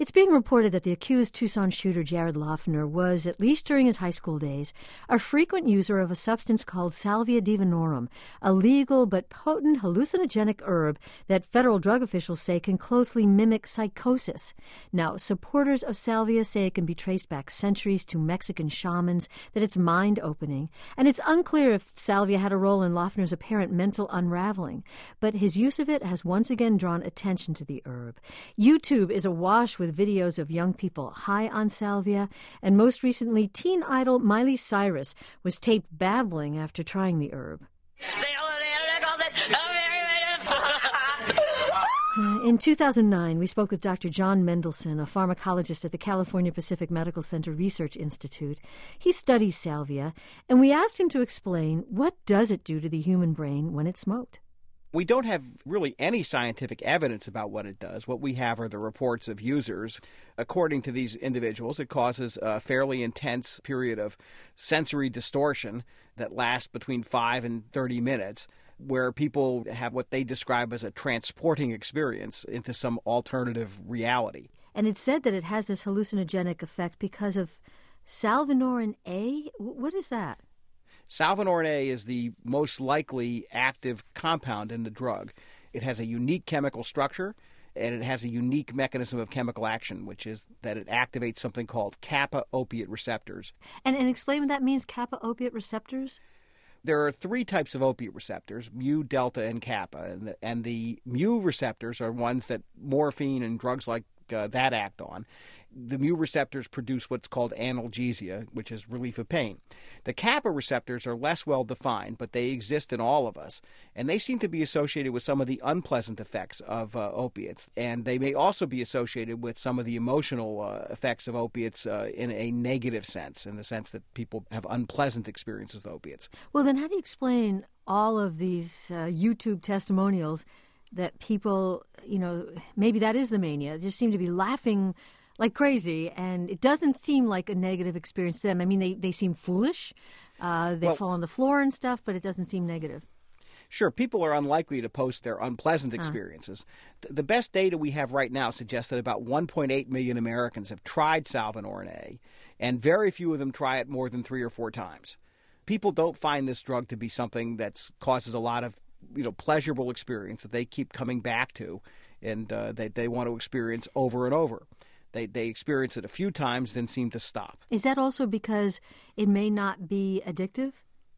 It's being reported that the accused Tucson shooter Jared Loughner was, at least during his high school days, a frequent user of a substance called Salvia divinorum, a legal but potent hallucinogenic herb that federal drug officials say can closely mimic psychosis. Now, supporters of Salvia say it can be traced back centuries to Mexican shamans, that it's mind-opening, and it's unclear if Salvia had a role in Loughner's apparent mental unraveling. But his use of it has once again drawn attention to the herb. YouTube is awash with videos of young people high on salvia, and most recently, teen idol Miley Cyrus was taped babbling after trying the herb. In 2009, we spoke with Dr. John Mendelsohn, a pharmacologist at the California Pacific Medical Center Research Institute. He studies salvia, and we asked him to explain what does it do to the human brain when it's smoked. We don't have really any scientific evidence about what it does. What we have are the reports of users. According to these individuals, it causes a fairly intense period of sensory distortion that lasts between 5 and 30 minutes, where people have what they describe as a transporting experience into some alternative reality. And it's said that it has this hallucinogenic effect because of salvinorin A? What is that? Salvinorin A is the most likely active compound in the drug. It has a unique chemical structure, and it has a unique mechanism of chemical action, which is that it activates something called kappa opiate receptors. And explain what that means, kappa opiate receptors? There are 3 types of opiate receptors, mu, delta, and kappa. And the mu receptors are ones that morphine and drugs like that act on. The mu receptors produce what's called analgesia, which is relief of pain. The kappa receptors are less well defined, but they exist in all of us, and they seem to be associated with some of the unpleasant effects of opiates, and they may also be associated with some of the emotional effects of opiates in a negative sense, in the sense that people have unpleasant experiences with opiates. Well, then how do you explain all of these YouTube testimonials that people, maybe that is the mania, just seem to be laughing like crazy, and it doesn't seem like a negative experience to them. I mean, they seem foolish, they fall on the floor and stuff, but it doesn't seem negative. Sure, people are unlikely to post their unpleasant experiences. The best data we have right now suggests that about 1.8 million Americans have tried Salvinorin A, and very few of them try it more than 3 or 4 times. People don't find this drug to be something that causes a lot of pleasurable experience that they keep coming back to, and they want to experience over and over. They experience it a few times, then seem to stop. Is that also because it may not be addictive?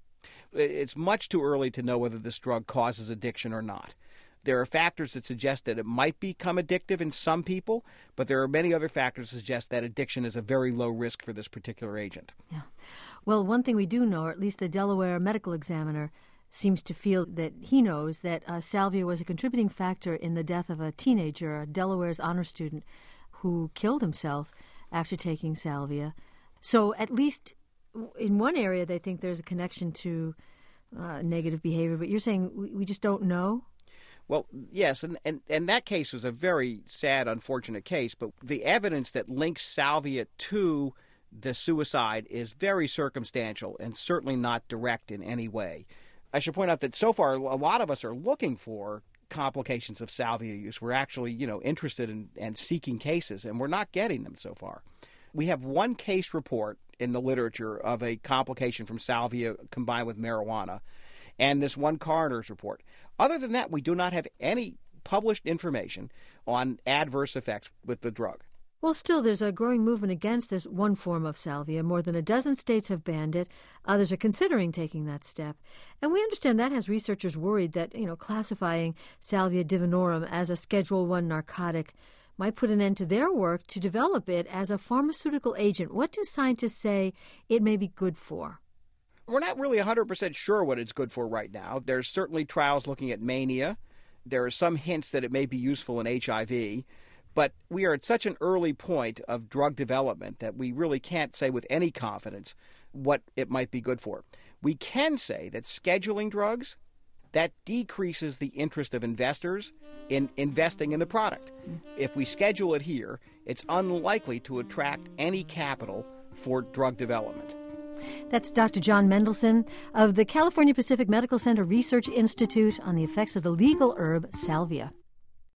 It's much too early to know whether this drug causes addiction or not. There are factors that suggest that it might become addictive in some people, but there are many other factors that suggest that addiction is a very low risk for this particular agent. Yeah. Well, one thing we do know, or at least the Delaware medical examiner seems to feel that he knows that salvia was a contributing factor in the death of a teenager, a Delaware's honor student, who killed himself after taking salvia. So at least in one area they think there's a connection to negative behavior, but you're saying we just don't know? Well, yes, and that case was a very sad, unfortunate case, but the evidence that links salvia to the suicide is very circumstantial and certainly not direct in any way. I should point out that so far a lot of us are looking for complications of salvia use. We're actually, interested in and seeking cases, and we're not getting them so far. We have one case report in the literature of a complication from salvia combined with marijuana, and this one coroner's report. Other than that, we do not have any published information on adverse effects with the drug. Well, still, there's a growing movement against this one form of salvia. More than a dozen states have banned it. Others are considering taking that step. And we understand that has researchers worried that, classifying Salvia divinorum as a Schedule I narcotic might put an end to their work to develop it as a pharmaceutical agent. What do scientists say it may be good for? We're not really 100% sure what it's good for right now. There's certainly trials looking at mania. There are some hints that it may be useful in HIV. But we are at such an early point of drug development that we really can't say with any confidence what it might be good for. We can say that scheduling drugs, that decreases the interest of investors in investing in the product. If we schedule it here, it's unlikely to attract any capital for drug development. That's Dr. John Mendelsohn of the California Pacific Medical Center Research Institute on the effects of the legal herb salvia.